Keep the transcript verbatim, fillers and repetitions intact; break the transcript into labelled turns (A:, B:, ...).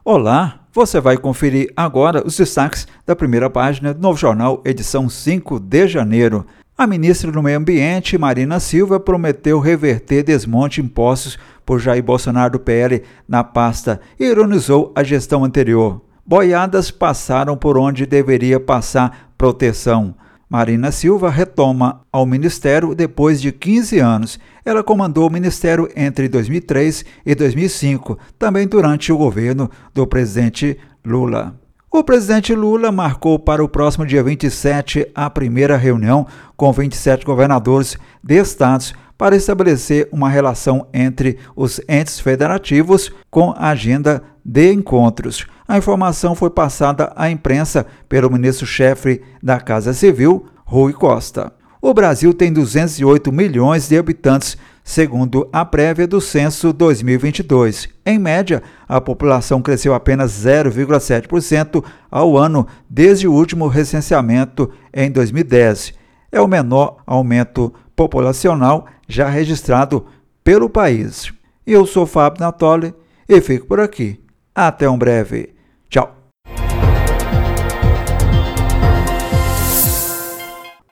A: Olá, você vai conferir agora os destaques da primeira página do Novo Jornal, edição cinco de janeiro. A ministra do Meio Ambiente, Marina Silva, prometeu reverter desmonte impostos por Jair Bolsonaro do P L na pasta e ironizou a gestão anterior. Boiadas passaram por onde deveria passar proteção. Marina Silva retoma ao ministério depois de quinze anos. Ela comandou o ministério entre dois mil e três e dois mil e cinco, também durante o governo do presidente Lula. O presidente Lula marcou para o próximo dia vinte e sete a primeira reunião com vinte e sete governadores de estados para estabelecer uma relação entre os entes federativos com a agenda de encontros. A informação foi passada à imprensa pelo ministro-chefe da Casa Civil, Rui Costa. O Brasil tem duzentos e oito milhões de habitantes, segundo a prévia do censo dois mil e vinte e dois. Em média, a população cresceu apenas zero vírgula sete por cento ao ano desde o último recenseamento em dois mil e dez. É o menor aumento populacional já registrado pelo país. Eu sou Fábio Natoli e fico por aqui. Até um breve. Tchau.